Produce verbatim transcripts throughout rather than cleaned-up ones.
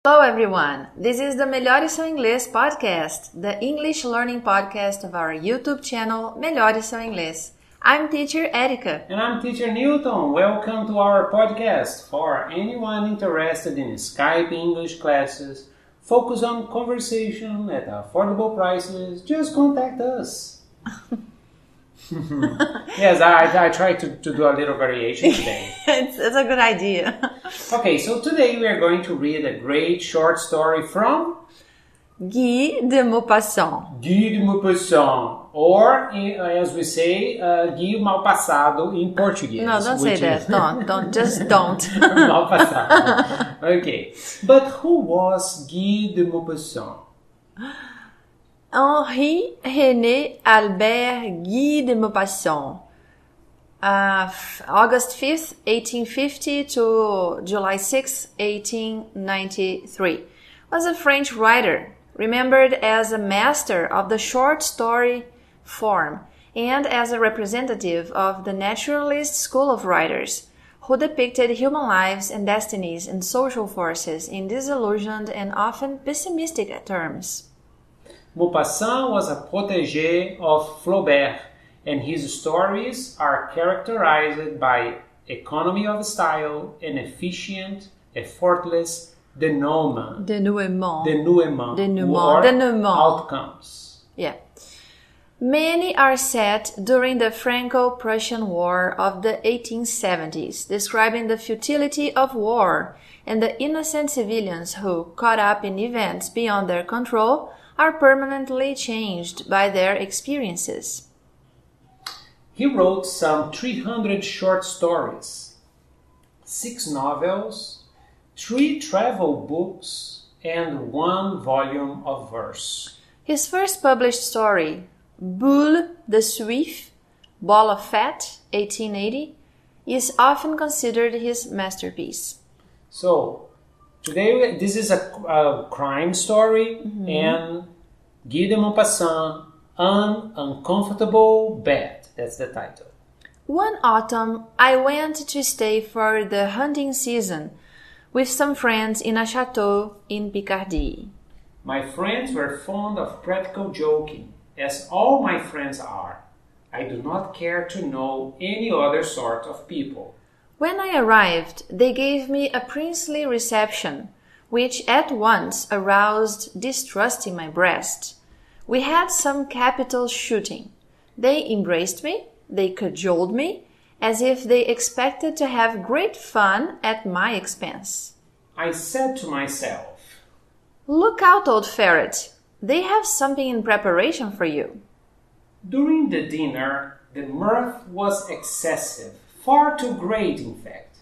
Hello everyone, this is the Melhore Seu Inglês podcast, the English learning podcast of our YouTube channel Melhore Seu Inglês. I'm teacher Erica. And I'm teacher Newton. Welcome to our podcast. For anyone interested in Skype English classes, focus on conversation at affordable prices, just contact us. Yes, I, I tried to, to do a little variation today. it's, it's a good idea. Okay, so today we are going to read a great short story from Guy de Maupassant. Guy de Maupassant, or as we say, uh, Guy Malpassado in Portuguese. No, don't say that. Is... don't, don't, just don't. Malpassado. Okay, but who was Guy de Maupassant? Henri René Albert Guy de Maupassant, uh, August fifth, eighteen fifty to July sixth, eighteen ninety-three, was a French writer, remembered as a master of the short story form and as a representative of the naturalist school of writers, who depicted human lives and destinies and social forces in disillusioned and often pessimistic terms. Maupassant was a protégé of Flaubert, and his stories are characterized by economy of style and efficient, effortless denouement. Denouement. Denouement. Denouement. Denouement. Outcomes. Yeah. Many are set during the Franco-Prussian War of the eighteen seventies, describing the futility of war and the innocent civilians who, caught up in events beyond their control, are permanently changed by their experiences. He wrote some three hundred short stories, six novels, three travel books, and one volume of verse. His first published story, Boule de Suif, Ball of Fat, eighteen eighty, is often considered his masterpiece. So, today this is a, a crime story, mm-hmm. and Guy de Maupassant, An Uncomfortable Bed. That's the title. One autumn, I went to stay for the hunting season with some friends in a chateau in Picardy. My friends were fond of practical joking, as all my friends are. I do not care to know any other sort of people. When I arrived, they gave me a princely reception, which at once aroused distrust in my breast. We had some capital shooting. They embraced me, they cajoled me, as if they expected to have great fun at my expense. I said to myself, "Look out, old ferret, they have something in preparation for you." During the dinner, the mirth was excessive, far too great in fact.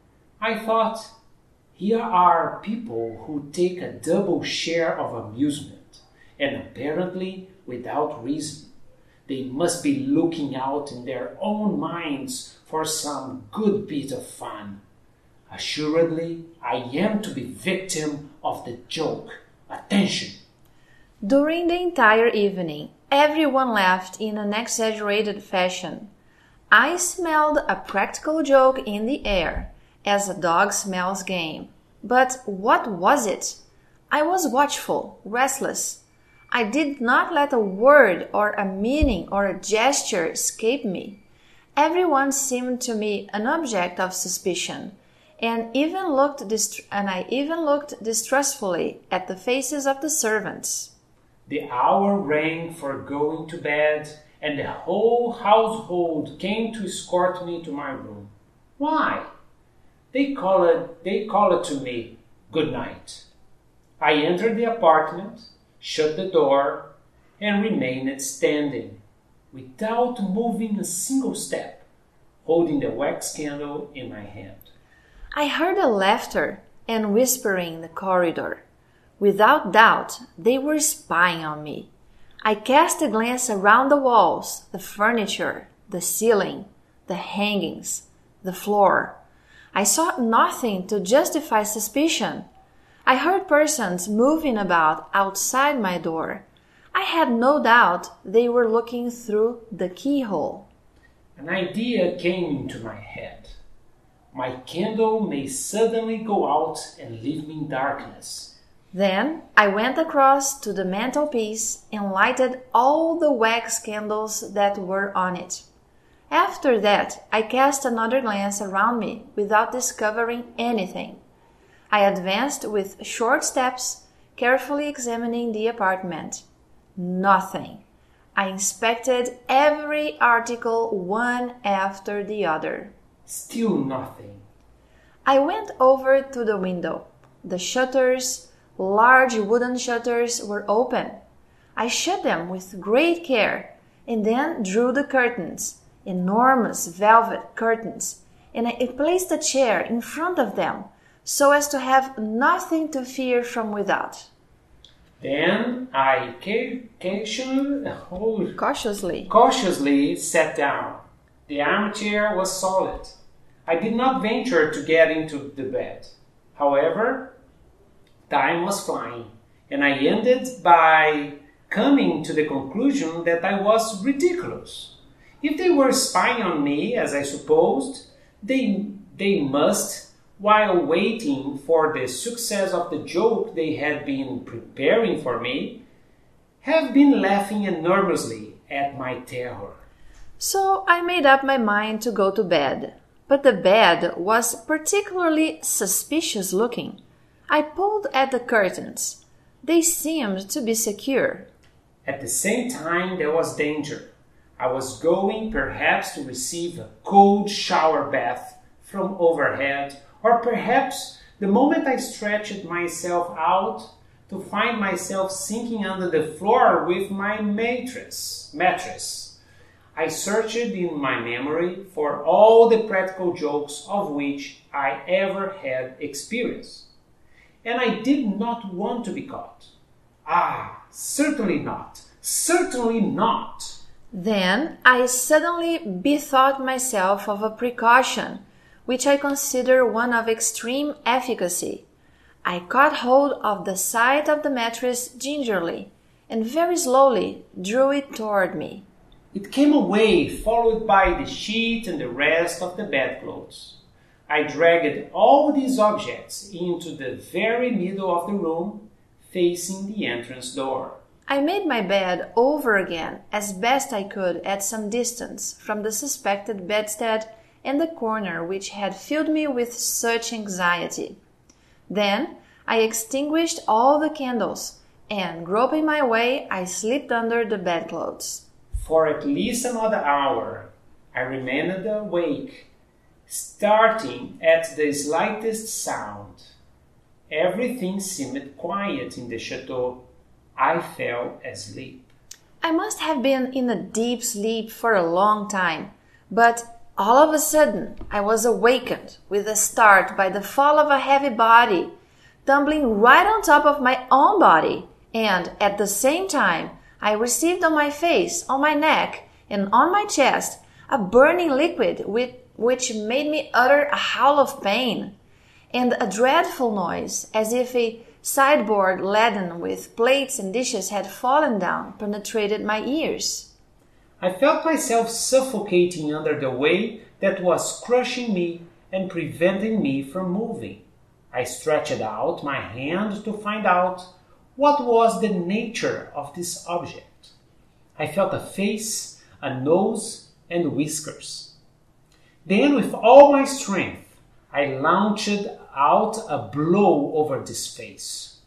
I thought, here are people who take a double share of amusement, and apparently without reason. They must be looking out in their own minds for some good bit of fun. Assuredly, I am to be victim of the joke. Attention! During the entire evening, everyone laughed in an exaggerated fashion. I smelled a practical joke in the air, as a dog smells game. But what was it? I was watchful, restless. I did not let a word or a meaning or a gesture escape me. Everyone seemed to me an object of suspicion, and even looked dist- and I even looked distrustfully at the faces of the servants. The hour rang for going to bed, and the whole household came to escort me to my room. Why? They called, they called to me, "Good night." I entered the apartment, shut the door, and remained standing, without moving a single step, holding the wax candle in my hand. I heard a laughter and whispering in the corridor. Without doubt, they were spying on me. I cast a glance around the walls, the furniture, the ceiling, the hangings, the floor. I saw nothing to justify suspicion. I heard persons moving about outside my door. I had no doubt they were looking through the keyhole. An idea came into my head. My candle may suddenly go out and leave me in darkness. Then I went across to the mantelpiece and lighted all the wax candles that were on it. After that, I cast another glance around me without discovering anything. I advanced with short steps, carefully examining the apartment. Nothing. I inspected every article one after the other. Still nothing. I went over to the window. The shutters, large wooden shutters, were open. I shut them with great care and then drew the curtains, enormous velvet curtains, and I placed a chair in front of them so as to have nothing to fear from without. Then I ca- casually, oh, Cautiously. cautiously sat down. The armchair was solid. I did not venture to get into the bed. However, time was flying, and I ended by coming to the conclusion that I was ridiculous. If they were spying on me, as I supposed, they, they must, while waiting for the success of the joke they had been preparing for me, have been laughing enormously at my terror. So I made up my mind to go to bed, but the bed was particularly suspicious looking. I pulled at the curtains. They seemed to be secure. At the same time, there was danger. I was going perhaps to receive a cold shower bath from overhead, or perhaps the moment I stretched myself out to find myself sinking under the floor with my mattress. mattress. I searched in my memory for all the practical jokes of which I ever had experience. And I did not want to be caught. Ah, certainly not. Certainly not. Then I suddenly bethought myself of a precaution, which I consider one of extreme efficacy. I caught hold of the side of the mattress gingerly, and very slowly drew it toward me. It came away, followed by the sheet and the rest of the bedclothes. I dragged all these objects into the very middle of the room, facing the entrance door. I made my bed over again as best I could at some distance from the suspected bedstead and the corner which had filled me with such anxiety. Then I extinguished all the candles, and groping my way, I slipped under the bedclothes. For at least another hour, I remained awake, starting at the slightest sound. Everything seemed quiet in the chateau. I fell asleep. I must have been in a deep sleep for a long time, but all of a sudden I was awakened with a start by the fall of a heavy body, tumbling right on top of my own body, and at the same time I received on my face, on my neck, and on my chest a burning liquid with, which made me utter a howl of pain, and a dreadful noise, as if a sideboard laden with plates and dishes had fallen down, penetrated my ears. I felt myself suffocating under the weight that was crushing me and preventing me from moving. I stretched out my hand to find out what was the nature of this object. I felt a face, a nose, and whiskers. Then, with all my strength, I launched out a blow over this face.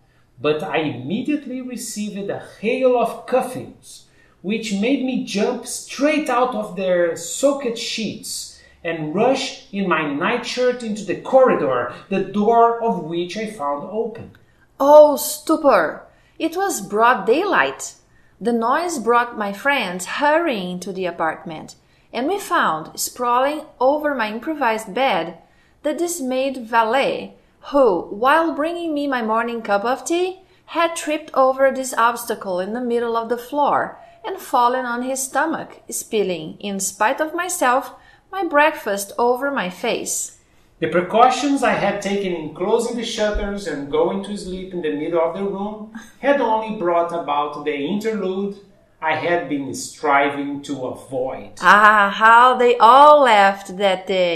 But I immediately received a hail of cuffings, which made me jump straight out of their soaked sheets and rush in my nightshirt into the corridor, the door of which I found open. Oh, stupor! It was broad daylight. The noise brought my friends hurrying into the apartment, and we found, sprawling over my improvised bed, the dismayed valet, who, while bringing me my morning cup of tea, had tripped over this obstacle in the middle of the floor and fallen on his stomach, spilling, in spite of myself, my breakfast over my face. The precautions I had taken in closing the shutters and going to sleep in the middle of the room had only brought about the interlude I had been striving to avoid. Ah, how they all laughed that day!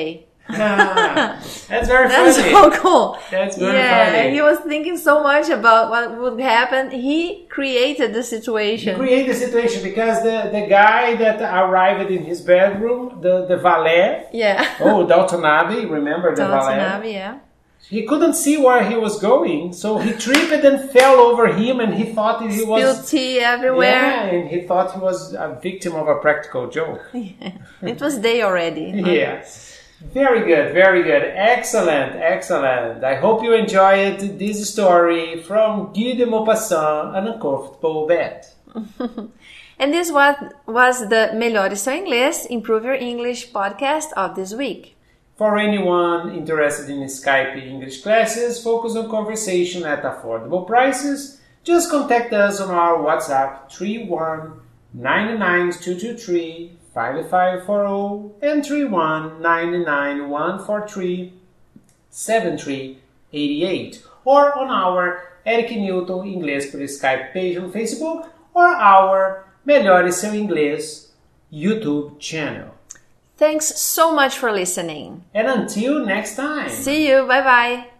That's very That's funny. so cool. That's very yeah, funny. he was thinking so much about what would happen. He created the situation. He created the situation because the, the guy that arrived in his bedroom, the, the valet, Yeah. oh, Dalton Abbey, remember the Downton valet? Abbey, yeah. He couldn't see where he was going, so he tripped and fell over him, and he thought he was... Spilled tea everywhere. Yeah, and he thought he was a victim of a practical joke. It was day already. Yeah. Very good, very good. Excellent, excellent. I hope you enjoyed this story from Guy de Maupassant, An Uncomfortable Bed. And this was, was the Melhore Seu Inglês, Improve Your English podcast of this week. For anyone interested in Skype English classes, focus on conversation at affordable prices, just contact us on our WhatsApp three one nine nine two two three five five four zero and three one nine nine one four three seven three eight eight, or on our Eric Newton Inglês por Skype page on Facebook, or our Melhore Seu Inglês YouTube channel. Thanks so much for listening. And until next time. See you. Bye bye.